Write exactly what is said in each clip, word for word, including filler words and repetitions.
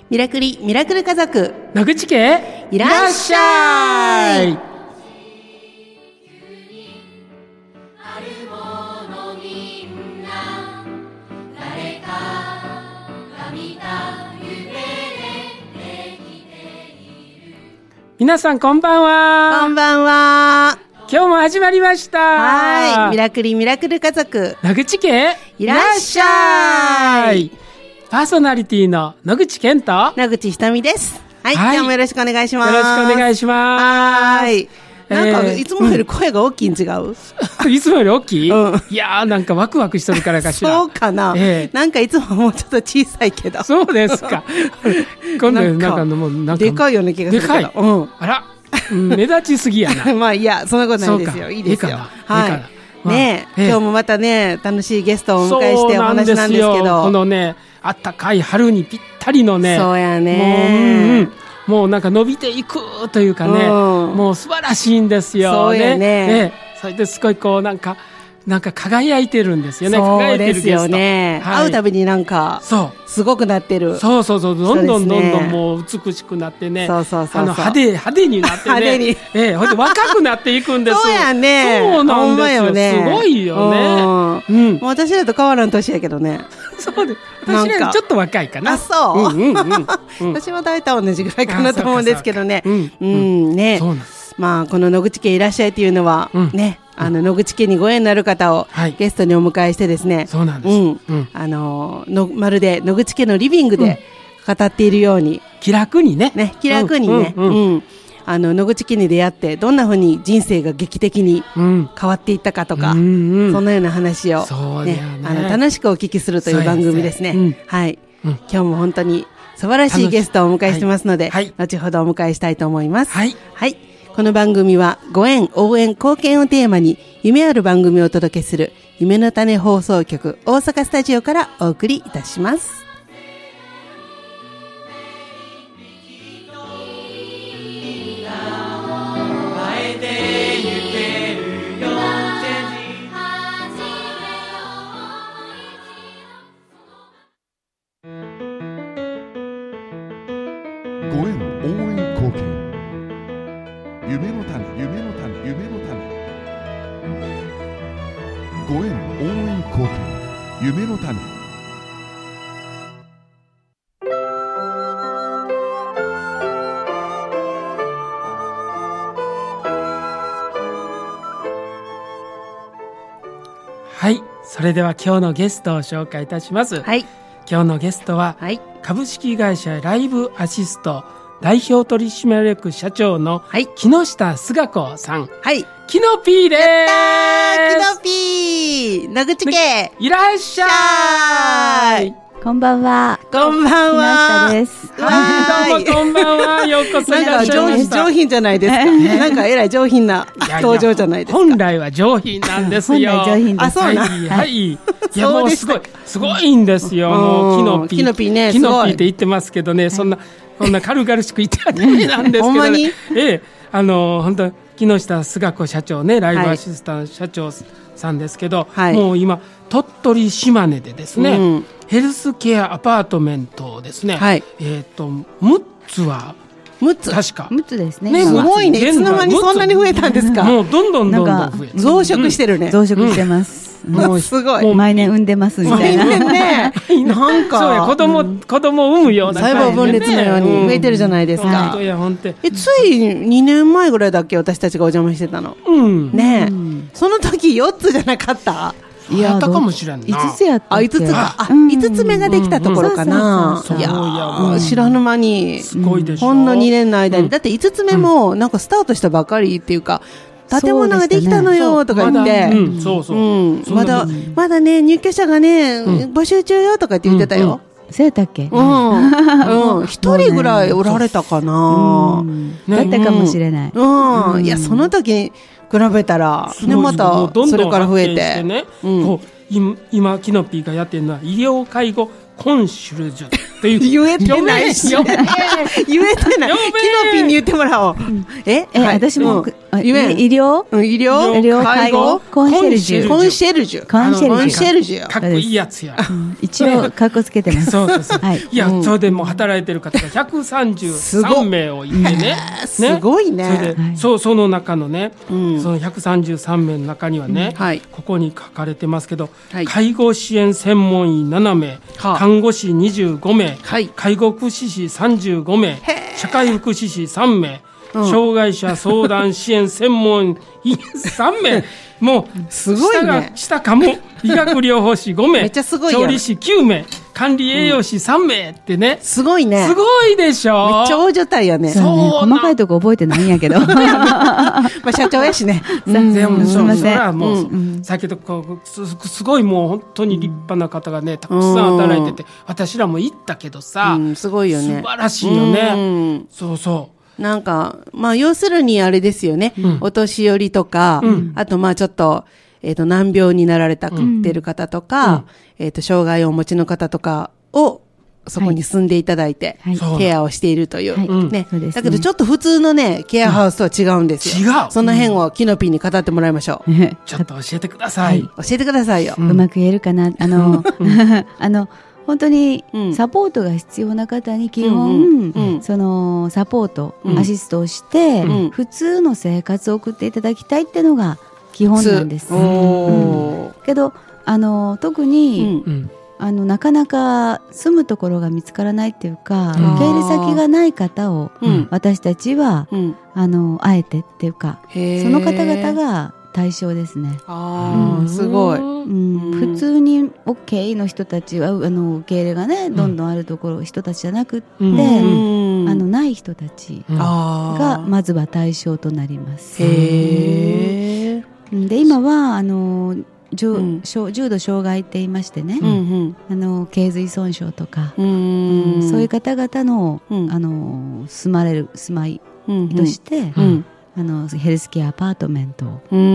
ミラクリミラクル家族野口家いらっしゃい。 皆さんこんばんは。 こんばんは。 今日も始まりました。 はい、ミラクリミラクル家族野口家いらっしゃい。 パーソナリティの野口健と野口ひとみです。はい、 はい、 今日もよろしくお願いします。 よろしくお願いします。 はい。なんか、えー、いつもより声が大きいん違う、 うん、いつもより大きい、 うん、 いやーなんかワクワクしとるからかしら。 そうかな、えー、なんかいつももうちょっと小さいけど。 そうですか。今度なんかもうなんかでかいような気がするけど。 でかい、うん、あら目立ちすぎやな。 まあいやそんなことないですよ。いいですよ。はい。ねえ、ええ、今日もまたね楽しいゲストをお迎えしてお話なんですけど、 このねあったかい春にぴったりのね、 そうやね、 もう、うんうん、もうなんか伸びていくというかね、うん、もう素晴らしいんですよね。 そうやね。 ね、それですごいこうなんかなんか輝いてるんですよね。 そうですよね。はい、会うたびになんかそうすごくなってる。 そうそうそう、どんどんどんどんもう美しくなってね。 そうそうそうそう、 あの派手派手になってね。 派手に。 ええ、ほんで若くなっていくんです。 そうやね。 そうなんですよ。ね、すごいよね。 うん。もう私らと変わらん年やけどね。 そうです。私らちょっと若いかな。 あ、そう。 うんうんうん、 私は大体同じぐらいかなと思うんですけどね。 うん、 うん、ね。 そうなんです。 まあこの野口家いらっしゃいっていうのは、うん、ね。あの野口家にご縁のある方をゲストにお迎えしてですね、はい、 そうなんです、 うんうん、あののまるで野口家のリビングで語っているように、うん、 気楽にね、 ね気楽にね、うんうんうん、あの野口家に出会ってどんな風に人生が劇的に変わっていったかとか、うんうん、そんなような話を、ねね、あの楽しくお聞きするという番組ですね。うん、はい、うん、今日も本当に素晴らしいゲストをお迎えしてますので、はい、後ほどお迎えしたいと思います。 はい、 はい、この番組はご縁、応援、貢献をテーマに夢ある番組をお届けする夢の種放送局大阪スタジオからお送りいたします。 ご縁、応援、貢献、夢の種、夢の種、夢の種。ご縁、応援、貢献、夢の種。 はい、それでは今日のゲストを紹介いたします。 はい、 今日のゲストは、 はい、 株式会社ライブアシスト代表取締役社長の木下菅子さん、 はい、 キノピーです。 やったー、キノピー、野口家いらっしゃい。 こんばんは。 こんばんは。 木下です。 はい、どうもこんばんは。ようこそいらっしゃいました。 なんか上品じゃないですか。なんかえらい上品な登場じゃないですか。 本来は上品なんですよ。 本来上品です。 あ、そうなん。 はい、はい。いやもうすごいすごいんですよ。もうキノピー、 キノピーね、 キノピーって言ってますけどね、そんなこんな軽々しく言ってはダメなんですけどね。 ほんまに？ ええ、あの本当木下菅子社長ね、ライブアシスタント社長さんですけど、はい、もう今鳥取島根でですね、うん、ヘルスケアアパートメントをですね、はい、えっとむっつはむっつ確かむっつですね。 ね、すごいね。いつの間にそんなに増えたんですか。 もうどんどんどんどん増え、 増殖してるね。 増殖してます。 もうすごい。 もう毎年産んでますみたいな。 毎年ね。なんかそうや、子供子供を産むような細胞分裂のように増えてるじゃないですか。 本当や本当。 え、ついにねんまえぐらいだっけ私たちがお邪魔してたの。 うん。 ねえ。その時よっつじゃなかった。 いやったかもしれんな。 いつつやったっけ。 あ、いつつか。あ、いつつめができたところかな。いやー、知らぬ間にすごいでしょ。 ほんのにねんの間に、だっていつつめもなんかスタートしたばかりっていうか、建物ができたのよとか言って、 そうそう、 まだまだね入居者がね募集中よとかって言ってたよ。 そうやったっけ。 うん、一人ぐらいおられたかな。 だったかもしれない。 うん、いやその時に比べたらねまたそれから増えて、 今キノピーがやってるのは医療介護コンシュルジュ。 という言えてないし。言えてない。キノピンに言ってもらおう。ええ、私も、 言えん。 医療医療医療介護コンシェルジュ。 コンシェルジュ。 コンシェルジュ。 コンシェルジュ。 かっこいいやつや。 一応、かっこつけてます。 そうそうそう。いや、それでも働いてる方がひゃくさんじゅうさんめいをいてね。 すごいね。 それで、そう、その中のね、そのひゃくさんじゅうさんめいの中にはね、ここに書かれてますけど、介護支援専門医ななめい、看護師にじゅうごめい、介護福祉士さんじゅうごめい、社会福祉士さんめい、障害者相談支援専門医さんめい、もうすごいね。 下かも医学療法士ごめい、 めっちゃすごいやん。 調理師きゅうめい、管理栄養士さんめいってね、 すごいね。 すごいでしょ。 めっちゃ大所帯やね。 そうね、細かいとこ覚えてないんやけど。 まあ社長やしね。 全部そう、それはもう先ほどこうすごいもう本当に立派な方がねたくさん働いてて、私らも行ったけどさ、 すごいよね。 素晴らしいよね。そうそう。 なんか、まあ、要するにあれですよね。うん、お年寄りとか、うん、あと、まあ、ちょっと、えっと、難病になられたってる方とか、うん、えっと、障害をお持ちの方とかを、そこに住んでいただいて、はい、ケアをしているという。はい、ね、ね。だけど、ちょっと普通のね、ケアハウスとは違うんですよ。 違う。 その辺をキノピーに語ってもらいましょう。 ちょっと教えてください。 はい、教えてくださいよ。 うまく言えるかな。あの、あの、本当にサポートが必要な方に基本、うんうん、そのサポート、うん、アシストをして、うん、普通の生活を送っていただきたいっていうのが基本なんです。うん、けどあの特に、うん、あのなかなか住むところが見つからないっていうか、受け入れ先がない方を、うん、私たちは、うん、あのあえてっていうか、その方々が対象ですね。 ああ、うん、すごい。 うん、普通に OK の人たちはあの受け入れがねどんどんあるところ、うん、人たちじゃなくって、うん、あのない人たちがまずは対象となります。 へー。で今はあの重、うん、重度障害って言いましてね、うんうん、あの頚髄損傷とか、うんうん、そういう方々の、うん、あの住まれる住まいとして、うんうん、あのヘルスケアアパートメントを、うん、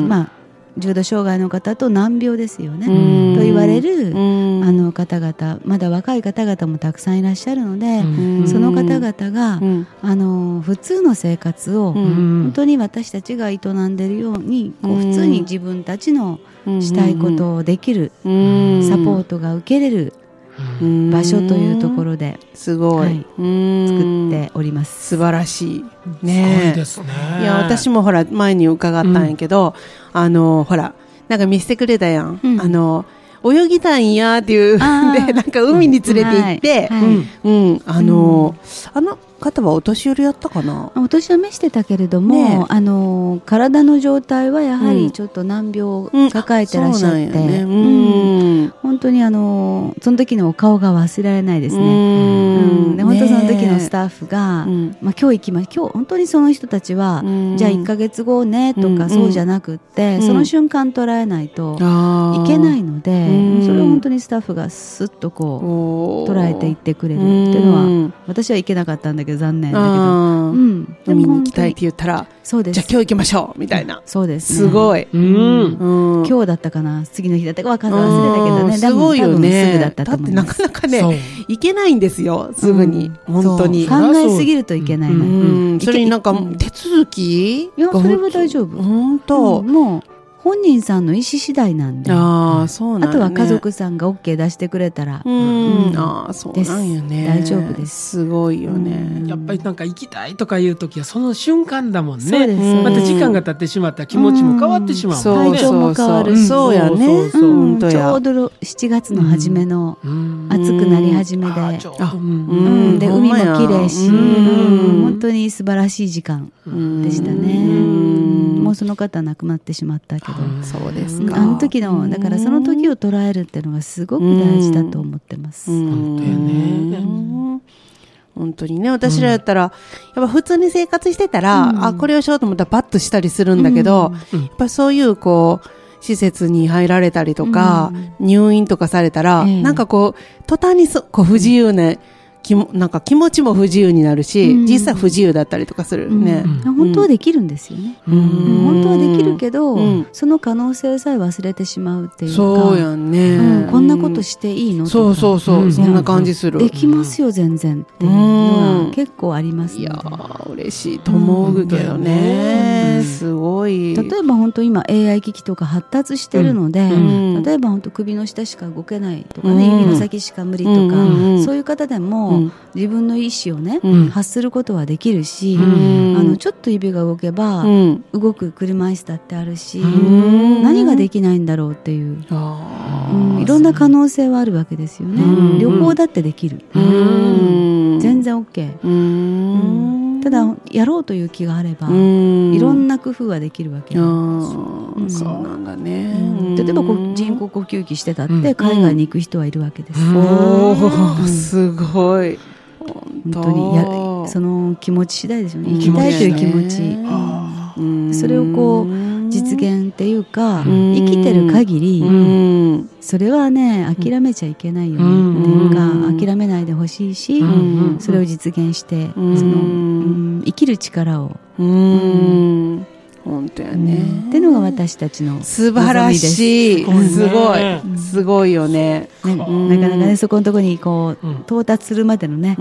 まあ重度障害の方と難病ですよねと言われるあの方々、まだ若い方々もたくさんいらっしゃるので、その方々があの普通の生活を本当に私たちが営んでいるようにこう普通に自分たちのしたいことをできるサポートが受けれる場所というところですごい、はい、 作っております。 素晴らしいね。 すごいですね。 いや私もほら前に伺ったんやけど、うん、あのほらなんか見せてくれたやん、うん、あの泳ぎたいんやっていうでなんか海に連れて行って、うんはいはいうん、あの、うん、あの方はお年寄りやったかな。 お年を召してたけれども、ね、あの体の状態はやはりちょっと難病を抱えてらっしゃって、うんうんねうんうん、本当にあのその時のお顔が忘れられないですね。うんうん、で本当その時のスタッフが、ねまあ、今日行きま今日本当にその人たちは、うん、じゃあいっかげつごねとか、うん、そうじゃなくって、うん、その瞬間捉えないといけないので、うん、それを本当にスタッフがスッとこう捉えていってくれるっていうのは、うん、私は行けなかったんだけど残念だけど、うん、 でも海に行きたいって言ったらそうです、 じゃあ今日行きましょうみたいな、うん、 そうです、ね、 すごい、うんうん、今日だったかな次の日だったか分かんない忘れたけどね、 すごいよね。 すぐだったと思います。 だってなかなかね行けないんですよすぐに、うん、本当に考えすぎるといけないな、うんうん、それになんか手続き、 いやそれは大丈夫本当、 うん、もう本人さんの意思次第なんで、 ああそうなん、ね、 あとは家族さんが OK 出してくれたら、 うん、うん、ああそうなんよね、 大丈夫です。 すごいよね、 うん、やっぱりなんか行きたいとかいう時はその瞬間だもんね。 そうです、 また時間が経ってしまったら気持ちも変わってしまうもんね、 体調も変わるし、 そうやね、 うん、ちょうどしちがつの初めの暑くなり始めで、うんうん、で海も綺麗し、うん、本当に素晴らしい時間でしたね。もうその方亡くなってしまったけど、 そうですか。 あの時のだからその時を捉えるっていうのがすごく大事だと思ってます。 本当やね。 本当にね、私らやったら、やっぱ普通に生活してたら、うん、あこれをしようと思ったらパッとしたりするんだけど、うん、やっぱそういうこう施設に入られたりとか、うん、入院とかされたら、えー、なんかこう途端にそこう不自由なきもなんか気持ちも不自由になるし、うん、実際不自由だったりとかするね、 うん、本当はできるんですよね、うん、本当はできるけど、うん、その可能性さえ忘れてしまうっていうか、 そうやんね、 うん、こんなことしていいのとか、 そうそうそう、うん、そんな感じする、 できますよ全然っていうのは結構ありますので、いやー嬉しいと思うけどね、うん、すごい。 例えば本当今 エーアイ 機器とか発達してるので、うん、例えば本当首の下しか動けないとかね、うん、指の先しか無理とか、うん、そういう方でも、うん、自分の意思をね、うん、発することはできるし、うん、あのちょっと指が動けば、うん、動く車椅子だってあるし、うん、何ができないんだろうっていう、うん、いろんな可能性はあるわけですよね、うん、旅行だってできる、うん、全然 OK、うん、ただやろうという気があれば、うん、いろんな工夫はできるわけです、 うん、そうなんだね、 うん、例えばこう人工呼吸器してたって海外に行く人はいるわけです、 うん、おー、うん、すごい本当にやその気持ち次第ですよね、行きたいという気持ち、うん、それをこう実現っていうか、うん、生きてる限り、うん、それはね諦めちゃいけないよね、うん、っていうか諦めないでほしいし、うん、それを実現して、うん、その、うん、生きる力を、 うんうん、本当やね、うん、 っていうのが私たちの素晴らしい、すごいすごいよね、 ね、なかなかねそこのところにこう、うん、到達するまでのね、うん、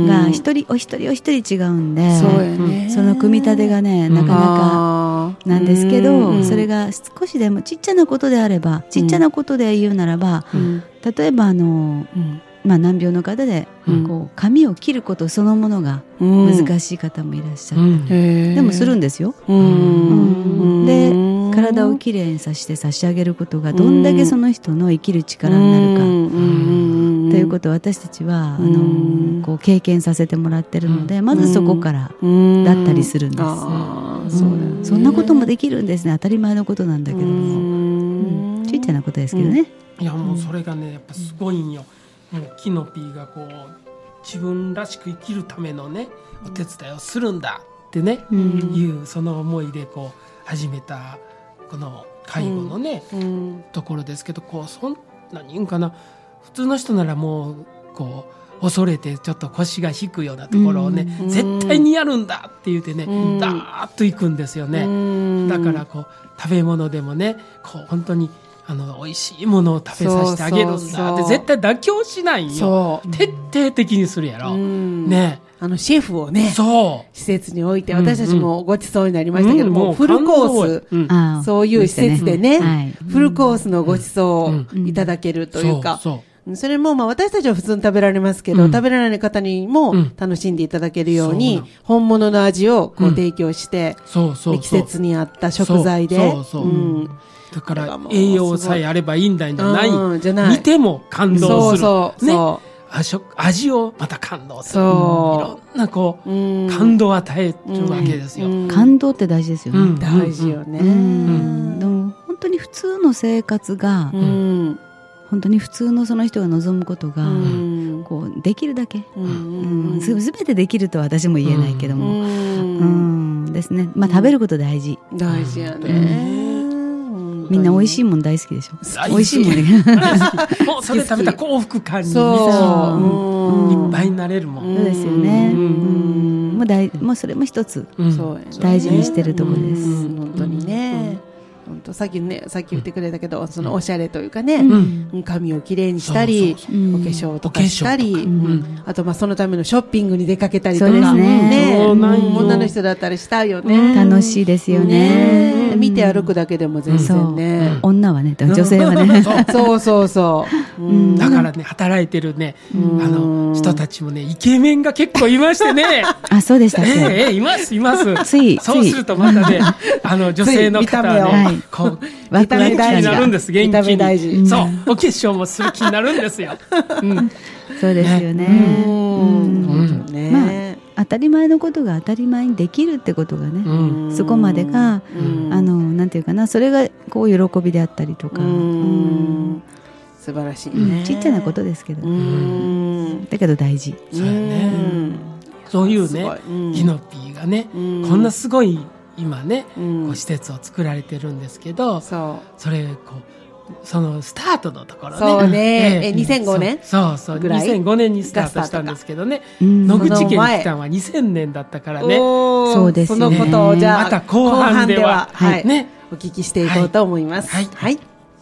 が一人お一人お一人違うんで、 そうやね、 その組み立てがねなかなかなんですけど、うん、それが少しでもちっちゃなことであれば、ちっちゃなことで言うならば、うん、例えばあの、うんまあ、難病の方で、うん、こう髪を切ることそのものが難しい方もいらっしゃって、うん、でもするんですよ、うんうん、で体をきれいにさせて差し上げることがどんだけその人の生きる力になるか、うん、ということを私たちはあのこう経験させてもらってるので、まずそこからだったりするんです、うんうん、そうだよね、そんなこともできるんですね、当たり前のことなんだけども、うんうん、ちっちゃなことですけどね、 いやもうそれがねやっぱすごいんよ、もうキノピーがこう自分らしく生きるためのねお手伝いをするんだってね、うん、いうその思いでこう始めたこの介護のね、うん、ところですけど、こうそんなに言うんかな、普通の人ならもうこう恐れてちょっと腰が引くようなところをね、うん、絶対にやるんだって言ってね、うん、ダーッといくんですよね、うん、だからこう食べ物でもねこう本当にあの美味しいものを食べさせてあげるんだって絶対妥協しないんよ、徹底的にするやろ、うん、ね、 あのシェフをねそう施設に置いて、私たちもごちそうになりましたけども、うんうん、フルコース、うん、そういう施設でね、はい、フルコースのごちそうをいただけるというか、うんうん、そうそう、それもまあ私たちは普通に食べられますけど、うん、食べられない方にも楽しんでいただけるように、うん、本物の味をこう提供して、うん、そうそうそう、季節に合った食材で、そうそうそう、うん、 だから栄養さえあればいいんだんじゃない、うん、じゃない、見ても感動する、そうそうそう、ね、味をまた感動する、そう、いろんなこう、うん、感動を与えるわけですよ、うん、 感動って大事ですよね、うん、 大事よね、うんうん、でも本当に普通の生活が、うん、本当に普通のその人が望むことが、うん、こうできるだけ、うんうん、全てできるとは私も言えないけども、うんうん、ですね、まあ、食べること大事、 うん、大事やね、 みんな美味しいもん大好きでしょ。美味しいもんね。 もうそれ食べた幸福感にそういっぱいになれるもん。 そうですよね。うん、もう大もうそれも一つ大事にしてるところです。 本当にね。本当さっきね、さっき言ってくれたけど、そのおしゃれというかね、うん、髪をきれいにしたり、そうそうそう、お化粧とかしたり、うん、あとまあそのためのショッピングに出かけたりとか、そうですね、ね、女の人だったらしたいよね、 うん、楽しいですよね、 ね、見て歩くだけでも全然ね、 女はね、女性はね、 そうそうそう、 うん、だからね、働いてるね、うん、あの人たちもね、イケメンが結構いましてね、 あ、そうでしたっけ、 えーえー、いますいます、 ついそうするとまたね、あの女性の方はね、はい、こう元気になるんです、元気に、大事、そう、お化粧もする気になるんですよ、うん、 そうですよね、ね、うんうんね、まあ、当たり前のことが当たり前にできるってことがね、うん、そこまでが、うん、あのなんていうかな、それがこう喜びであったりとか、うん、 素晴らしいね、 うん、ちっちゃなことですけど、うん、だけど大事、 そうやね、うん、そういうね、キノピーがね、うん、こんなすごい今ね、うん、こう施設を作られてるんですけど、 そ, それこうそのスタートのところね。 そうね。え、にせんごねんそうそう。 ぐらいにせんごねんにスタートしたんですけどね。野口家に来たのはにせんねんだったからね。 そうですね。 そのことをじゃあ、 また後半では、 はい。 ね。 お聞きしていこうと思います。 はい。 はい。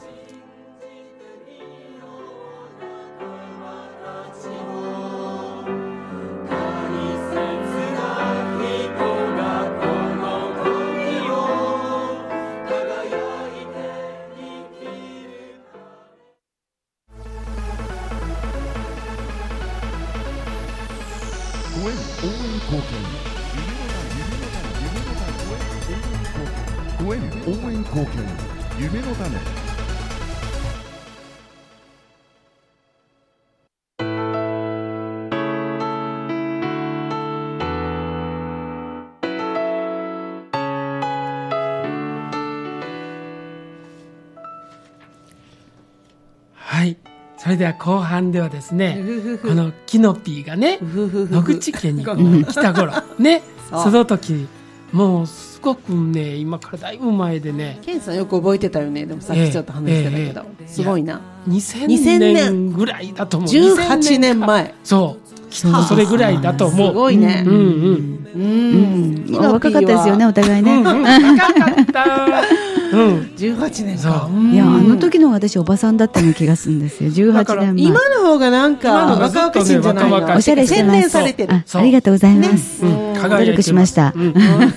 ご縁応援貢献夢の種。 はい。それでは後半ではですね、このキノピーがね、野口家に来た頃ね、その時もうすごくね、今からだいぶ前でね、 ケンさんよく覚えてたよね。でもさっきちょっと話してたけど、えーえー、すごいな。 にせんねんぐらいだと思う。 じゅうはちねんまえ。 そうきっとそれぐらいだと思う。 すごいね。 うんうんうん。うん、若かったですよね、お互いね。 うんうん、若かった。うん、 じゅうはちねんか。 いや、あの時の私おばさんだったような気がするんですよ。じゅうはちねんまえ。 今の方がなんか若々しいんじゃないの。 おしゃれしてます。 洗練されてる。 あ, ありがとうございます。 ね、うん、 努力しました。うん、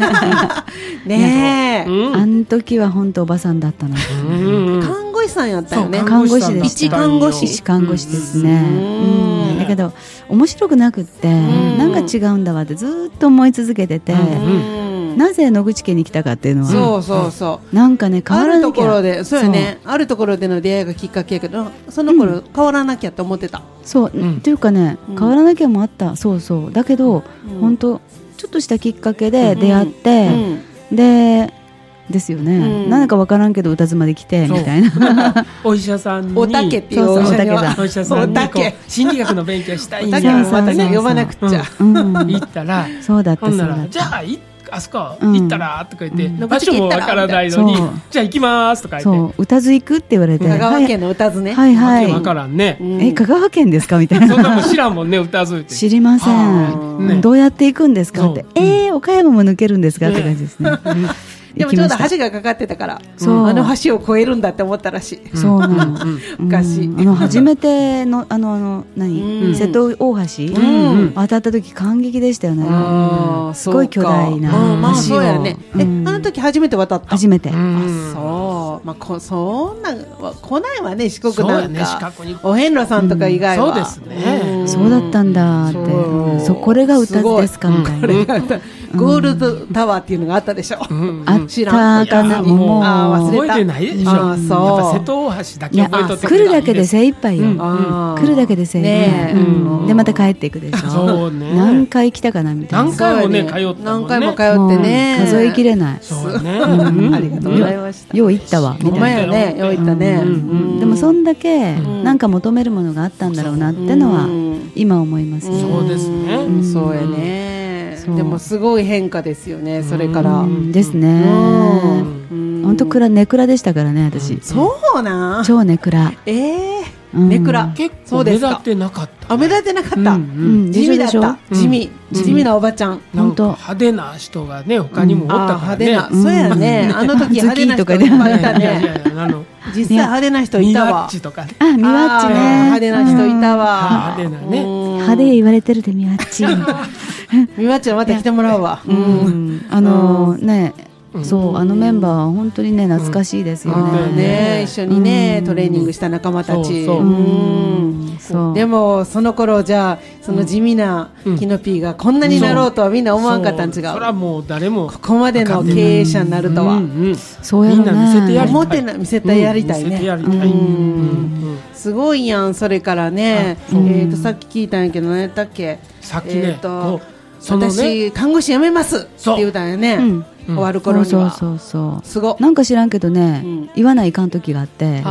ねえ、 うん、あの時は本当おばさんだったな。 看護師さんやったよね。 看護師です。 一看護師。 一看護師ですね。うん、だけど面白くなくって、なんか違うんだわってずっと思い続けてて。なぜ野口家に来たかっていうのは、 そうそうそう、 なんかね、変わらなきゃ、 あるところで、そうよね、あるところでの出会いがきっかけやけど、その頃、うん、変わらなきゃと思ってた。 そう、うん、というかね、変わらなきゃもあった、そうそう、だけど、うん、本当ちょっとしたきっかけで出会って、うん、でですよね、うん、何か分からんけど歌妻で来てみたいなお医者さんにおたけっていうお医者さんに心理学の勉強したいんだよ、またね呼ばなくちゃ、 うんうん、行ったらそうだった、そうだった、じゃあ行ってあそこ行ったらとか言って、うん、場所もわからないのに、じゃあ行きますとか言って、 そう歌津行くって言われて、 香川県の歌津ね、 はいはい、 わからんね、 うん、え香川県ですかみたいな、 そんなもん知らんもんね、歌津って知りません、ね、どうやって行くんですかって、えー、岡山も抜けるんですかって感じですね。 でもちょうど橋がかかってたから、そうあの橋を越えるんだって思ったらしい。 そうなの。 昔、 あの初めてのあのあの何瀬戸大橋渡った時感激でしたよね。すごい巨大な橋を。あの時初めて渡った。 初めて。 あ、そう。まあこそんな来ないわね、四国なんか。お遍路さんとか以外は。 そうですね。 そうだったんだって。そうこれが歌津ですかみたいな。 ゴールドタワーっていうのがあったでしょ。 あったかな、もう覚えてないでしょ。やっぱ瀬戸大橋だけ覚えとって来るだけで精一杯よ。来るだけで精一杯。でまた帰っていくでしょ。 そうね。 何回来たかなみたいな。 何回もね通った。 何回も通ってね。 数えきれない。 そうね。 ありがとうございました。 よう行ったわ。 ほんまやね。よう行ったね。 でもそんだけなんか求めるものがあったんだろうなってのは今思います。 そうですね。 そうやね。でもすごい変化ですよね、それからですね。本当クラネクラでしたからね、私。 そうなん、 超ネクラ。 ええ、ネクラ結構目立ってなかった。 あ、目立ってなかった。地味だった。地味地味なおばちゃん。 本当派手な人がね、他にもおったからね。 派手な、そうやね。あの時派手な人いっぱいいたね。実際派手な人いたわ。 ミワッチとかね。 あ、ミワッチね。 派手な人いたわ。 派手なね。 派手言われてるでミワッチ。 ミワッチはまた来てもらうわ。 あのね。そうあのメンバーは本当にね懐かしいですよね。 一緒にねトレーニングした仲間たち。でもその頃じゃあその地味なキノピーがこんなになろうとはみんな思わんかったん違う。それはもう誰もここまでの経営者になるとは。 そうやろね。 みんな見せてやりたい。 表な見せてやりたいね。すごいやん。それからねえっとさっき聞いたんやけど何やったっけ。 さっきね。 私看護師辞めますって言うたんやね。終わる頃には。 そうそうそうすごなんか知らんけどね、言わないかん時があって、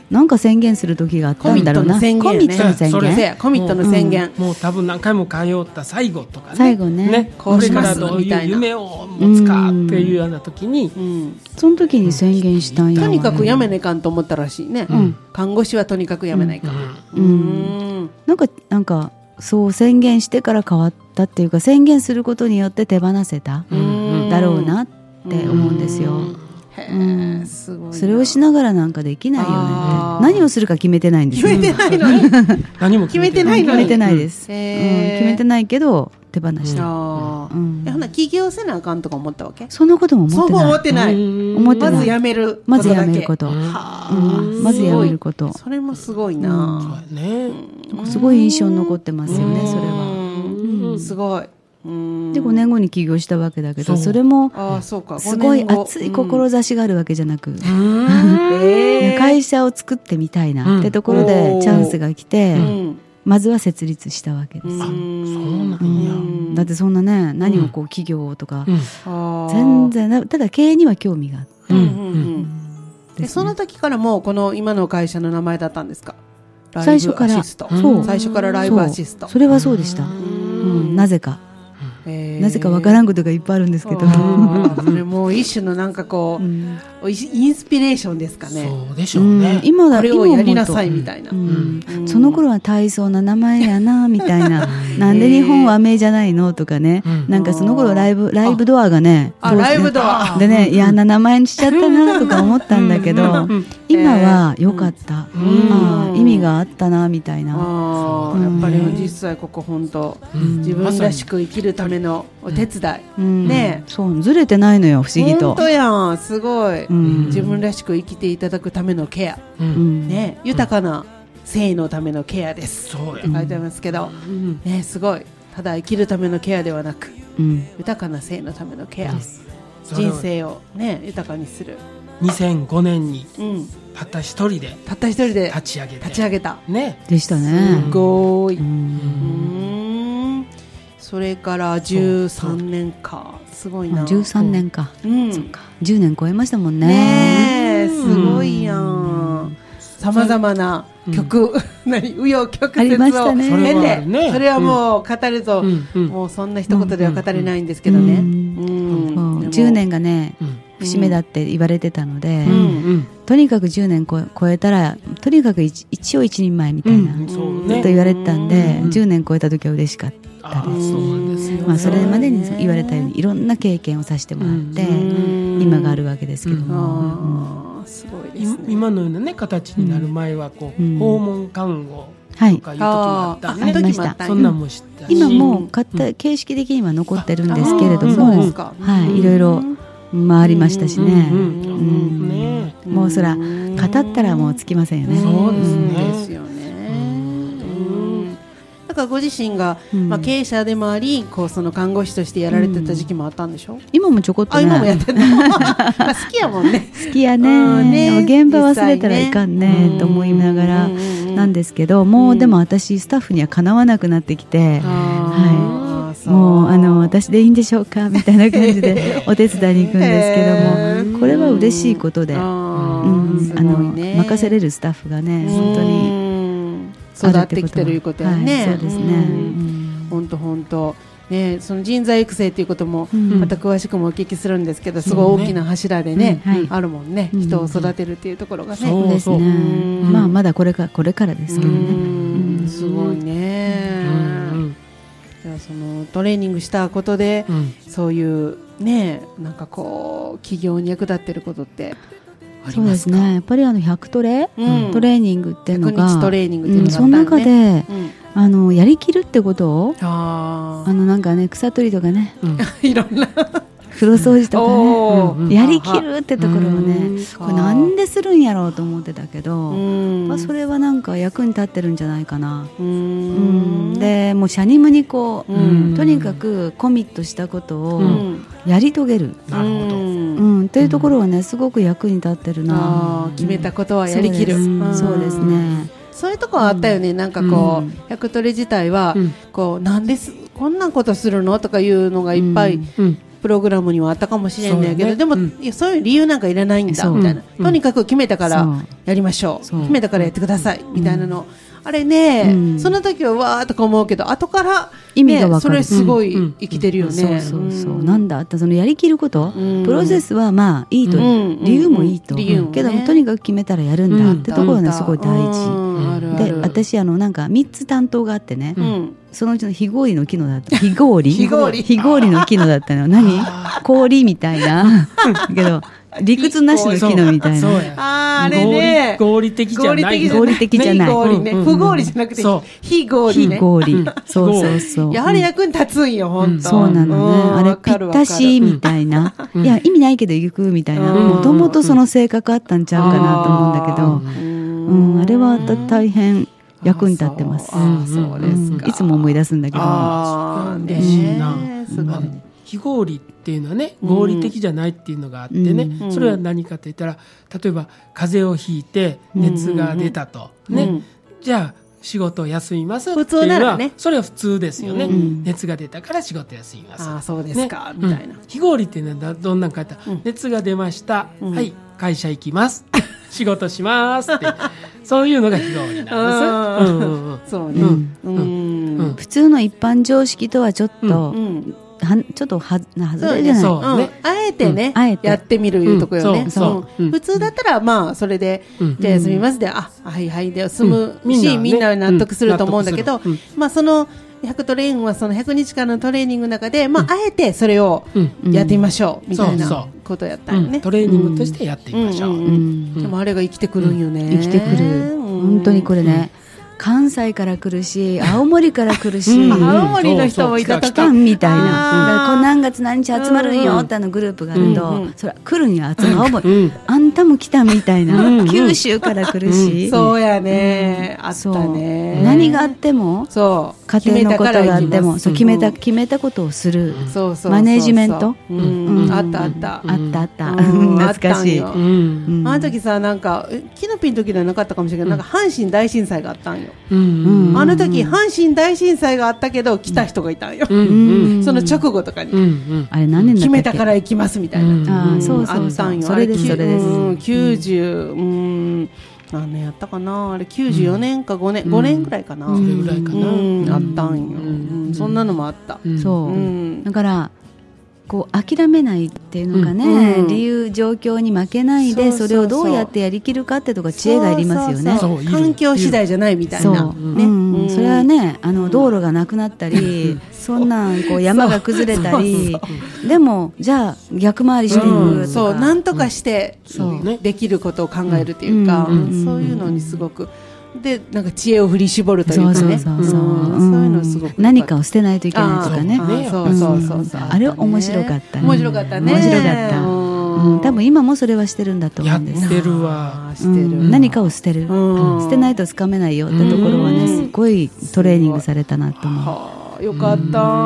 なんか宣言する時があったんだろうな。 コミットの宣言、ね、 コミットの宣言、 それコミットの宣言、 うん、もう多分何回も通った最後とかね、 最後ね、ねこれからどういう夢を持つかっていうような時に、うん、 その時に宣言したんや、 とにかくやめないかんと思ったらしいね、うん、看護師はとにかくやめないかん、うんうんうん、なんかなんかそう宣言してから変わったっていうか、宣言することによって手放せただろうなって思うんですよ。うん、すごい。それをしながらなんかできないよね。何をするか決めてないんですよ。 決めてないのに何も決めてないのに決めてないです、うん、決めてないけど手放した、うんうん、えほな起業せなあかんとか思ったわけ？ そんなことも思ってない。 そう思ってない。思ってない。まずやめることだけ。 まずやめること、うん、まずやめること。 それもすごいな、 うんね、 すごい印象に残ってますよね、それは、 うん、すごい。 でごねんごに起業したわけだけど、 そ, それもすごい熱い志があるわけじゃなく、うん、会社を作ってみたいなってところでチャンスが来て、うん、まずは設立したわけです。 あ、そうなんや、うん、 だってそんなね、何をこう企業とか、うん、全然ただ経営には興味があって、うんうんうんでその時からもうこの今の会社の名前だったんですか？ 最初からそう最初からライブアシスト。 そ, それはそうでした、うん、なぜかなぜかわからんことがいっぱいあるんですけど、 それも一種のなんかこう、うん、インスピレーションですかね。 そうでしょうね、 うん、今だこれをやりなさいみたいな、うんうん、その頃は大層な名前やなみたいななんで日本は名じゃないのとかね、うん、なんかその頃ライブライブドアがね、 あライブドアでね、嫌な名前にしちゃったなとか思ったんだけど、今は良かった、うん、あ意味があったなみたいな。 あ、うん、やっぱり実際ここ本当、うん、自分らしく生きるためのお手伝い、うん、ね、 そうずれてないのよ、不思議と。 本当やん、すごい、うん、自分らしく生きていただくためのケア、うん、ね、豊かな性のためのケアです、うん、って書いてありますけど、うん、ね、すごい。ただ生きるためのケアではなく、うん、豊かな性のためのケア、うん、人生を、ね、豊かにする。 にせんごねんにたった一人でたった一人で立ち上げて立ち上げた、 ね、 でしたね。 すごい、うん、それからじゅうさんねんか、すごいな。 じゅうさんねんか、うん、そっか、じゅうねん超えましたもんね。 ねえ、すごいやん。さまざまな曲、うん、何紆余曲折を経て、ねね、それはもう語ると、うん、もうそんな一言では語れないんですけどね、うんうんうん、じゅうねんがね、うん、節目だって言われてたので、うんうん、とにかくじゅうねん超え、超えたらとにかく 一, 一応一人前みたいな、うん、ずっと言われてたんで、うん、じゅうねん超えた時は嬉しかったです。まあ、それまでに言われたようにいろんな経験をさせてもらって、うん、今があるわけですけども、うん、 すごいですね。 今のような、ね、形になる前はこう、うん、訪問看護とかいう時もあったね、 はい、ありました。 そんなんも知ったし、 今もう形式的には残ってるんですけれども、はい、いろいろ回りましたしね。もうそら語ったらもうつきませんよね。 そうですね。 ですよね。だからご自身が、まあ、経営者でもあり、こうその看護師としてやられてた時期もあったんでしょ？ 今もちょこっとね。 あ、今もやってるの。好きやもんね。 好きやね。ね、でも現場忘れたらいかんねと思いながらなんですけど、もうでも私スタッフにはかなわなくなってきて、はい、もうあの私でいいんでしょうかみたいな感じでお手伝いに行くんですけども、これは嬉しいことで、うん、あの任せれるスタッフがね、本当に育ってきてるいうことやね。 はい、そうですね。 本当本当ね、その人材育成ということもまた詳しくもお聞きするんですけど、すごい大きな柱でね、うん、はい、あるもんね、うん、人を育てるっていうところがね。 そうですね。まあまだこれかこれからですけどね。うん、 すごいね。じゃあそのトレーニングしたことで、うん、そういうね、なんかこう企業に役立ってることってそうですね。やっぱりあのひゃくトレ、うん、トレーニングっていうのが、 ひゃくにちトレーニングっていうのがあったんね、 うん、その中で、うん、あのやりきるってことを、ああのなんかね、草取りとかね、うん、 いろんな風呂掃除とかね、やりきるってところをね、これなんでするんやろうと思ってたけど、まあ、それはなんか役に立ってるんじゃないかな。うん、でもうシャニムにこう、うん、とにかくコミットしたことをやり遂げる、 なるほど、 うん、っていうところはね、すごく役に立ってるな。 あ、決めたことはやりきる、 うん、そうですね。 そういうところあったよね、うん、なんかこう、うん、ひゃくトレ自体は、うん、こうなんですこんなことするのとかいうのがいっぱい、うんうん、プログラムにはあったかもしれないけど、ね、でも、うん、いやそういう理由なんかいらないんだみたいな、うん、とにかく決めたからやりましょう、決めたからやってください、みたいなの、あれね、うん、その時はわーとか思うけど後から、ね、 意味が分かる、 それすごい生きてるよね、 そうそうそう、うん、なんだってそのやりきること、うん、プロセスはまあいいと、うん、理由もいいと、うん、けどもとにかく決めたらやるんだってところがねすごい大事、うん、で私あのなんかみっつ担当があってね、うん、そのうちの非合理の機能だった非合理非合理非合理の機能だったの何氷みたいなけど理屈なしの機能みたいな。 あ, あれね合理的じゃない。 合理的じゃない。 合理ね。不合理じゃなくて非合理ね。 非合理。そうそうそう。 やはり役に立つんよ、本当。 そうなのね。あれぴったしみたいな。いや意味ないけど行くみたいな。もともとその性格あったんちゃうかなと思うんだけど、うん、あれは大変役に立ってます。 あ、そうですか。 いつも思い出すんだけど。 ああ、嬉しいな。すごい。非合理っていうのはね、合理的じゃないっていうのがあってね、うん、それは何かといったら、例えば風邪をひいて熱が出たと、うん、ね、うん、じゃあ仕事を休みますっていうのは、普通ならね、それは普通ですよね、うん、熱が出たから仕事休みます、 あ、そうですか、ね、みたいな、うん、 非合理っていうのはどんなんかって、うん、熱が出ました、うん、はい会社行きます仕事しますってそういうのが非合理なんです、うんうんうん、 そうね、うんうんうん、普通の一般常識とはちょっと、うんうん、はちょっとは外れじゃない、 そうね、うん、あえてね、うん、やってみるいうとこよね、うん、そうそう、うん、普通だったらまあそれで、うん、じゃあ休みますで、あ、はいはいで済むし、うん、みんな納得すると思うんだけど、うん、まあそのひゃくトレインはそのひゃくにちかんのトレーニングの中で、まあ、あえてそれをやってみましょうみたいなことやったよね、うん、 トレーニングとしてやってみましょう、うんうんうん、 でもあれが生きてくるんよね、 生きてくる、本当にこれね、関西から来るし青森から来るし、うん、 青森の人もいたとかみたいな、こう何月何日集まるんよってあのグループがあると、うんうん、それ来るんや、青森、うん、あんたも来たみたいな、うん、九州から来るし、 うん、そうやね、うん、あったね、 何があっても、 そう家庭のことがあっても、そう決めた決めたことをする、 そうそう、 マネジメント、 うんうん、あったあった、 あったあった、懐かしい、 うん、あの時さ、なんかキノピの時ではなかったかもしれないけど、なんか阪神大震災があったんよ、うんうん、あの時阪神大震災があったけど来た人がいたんよ、うん、その直後とかに、うんうん、 あれ何年だったっけ、 決めたから行きますみたいな、うん、 あ、そうそうそう、あったんよ、それですそれです、うん、 きゅうじゅう、うん、何年やったかな、あれきゅうじゅうよねんかごねん、うん、ごねんぐらいかな、 それぐらいかな、 うん、あったんよ、うんうん、そんなのもあった、 うん、そう、うん、だからこう諦めないっていうのがね、うん、理由状況に負けないで、それをどうやってやりきるかってとか知恵がいりますよね。 そうそうそう、環境次第じゃないみたいな、 そう、ね、うんうん、それはね、あの道路がなくなったり、うん、そんなんこう山が崩れたり、そうそうそう、でもじゃあ逆回りしていくとか、うん、 そう、なんとかして、うん、できることを考えるっていうか、うんうん、そういうのにすごくで、なんか知恵を振り絞るというかね、そうそうそうそう、うん、そういうのすごく何かを捨てないといけないとかね、 あ、そうそうそうそう、 あれ面白かったね、 面白かったね、 面白かった、うん、多分今もそれはしてるんだと思うんです。 やってるわ、 してる、うん、 何かを捨てる、うん、捨てないとつかめないよってところはね、すごいトレーニングされたなと思う、はあ、よかった、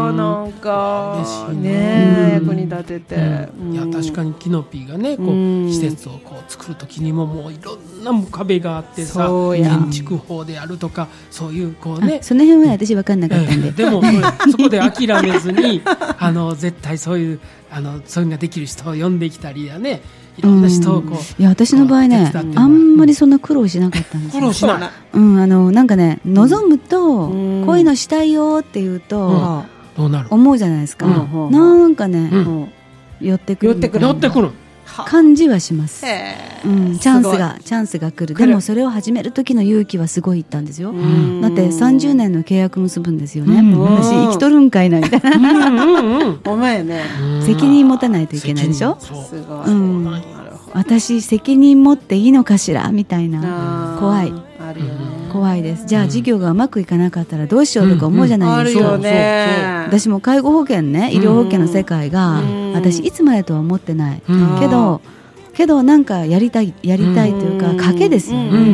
なんかね、役に立てて、 うん、いや確かにキノピーがね、こう施設をこう作るときにももういろんな壁があってさ、建築法であるとか、そういうこうね、 その辺は私分かんなかったんで、 えー、でもそこで諦めずにあの絶対そういうあのそういうのができる人を呼んできたりだね、いろんな人をこう、うん、いや私の場合ね、あんまりそんな苦労しなかったんですよ。 苦労しない、 うん、あのなんかね、望むと、うん、こういうのしたいよって言うと、うん、 どうなる思うじゃないですか、うん、なんかね、うん、寄ってくる寄ってくる寄ってくる感じはします、うん、チャンスがチャンスが来る。でもそれを始める時の勇気はすごいいったんですよ。だってさんじゅうねんの契約結ぶんですよね。私生きとるんかいなみたいなお前ね、 責任持たないといけないでしょ。 すごい、 うん、私責任持っていいのかしらみたいな、怖い、 あるよね、 怖いです。じゃあ事業がうまくいかなかったらどうしようとか思うじゃないですか、 うんうん、あるよね。 私も介護保険ね、医療保険の世界が、うん、私いつまでとは思ってない、うん、けどけどなんかやりたいやりたいというか、うん、賭けですよね、うんうん、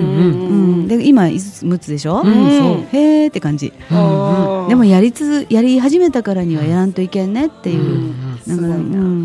で今いつつむつでしょ、うん、そうへーって感じ、うんうん、でもやりつやり始めたからにはやらんといけんねっていう、うん、なんか、うん、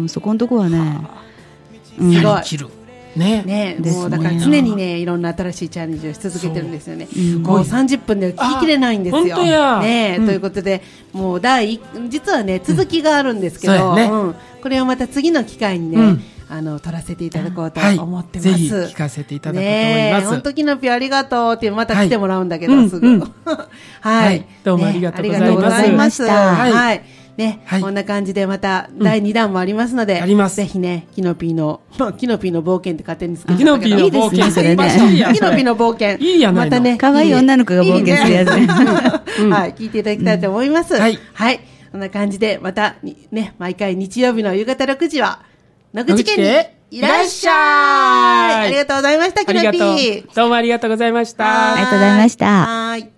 そこのとこはね、 うん、やりきるね、 ね、もうだから常にね、いろんな新しいチャレンジをし続けてるんですよね。もうさんじゅっぷんで聞ききれないんですよ。 本当や、 ね、うん、ということで、もう第実はね続きがあるんですけど、うんね、うん、これはまた次の機会にね、うん、 あの撮らせていただこうと思ってます。 はい、ぜひ聞かせていただこうと思います。 本当キノピーありがとうってまた来てもらうんだけど、はい、すぐ、うんうん、はい、はい、 どうもありがとうございました。 はい、はいね、はい、こんな感じでまただいにだんもありますので、うん、あります。ぜひね、キノピーの、まあ、キノピーの冒険って勝手につけてキノピーの冒険、いいですね、 キノピーの冒険。 いいやないの。 またね、 可愛い女の子が冒険するやつね。 はい、聞いていただきたいと思います。うん、はい。はい。こんな感じで、また、ね、毎回日曜日の夕方ろくじは、野口家にいらっしゃい。ありがとうございました、キノピー。 どうもありがとうございました。 ありがとうございました。 はい。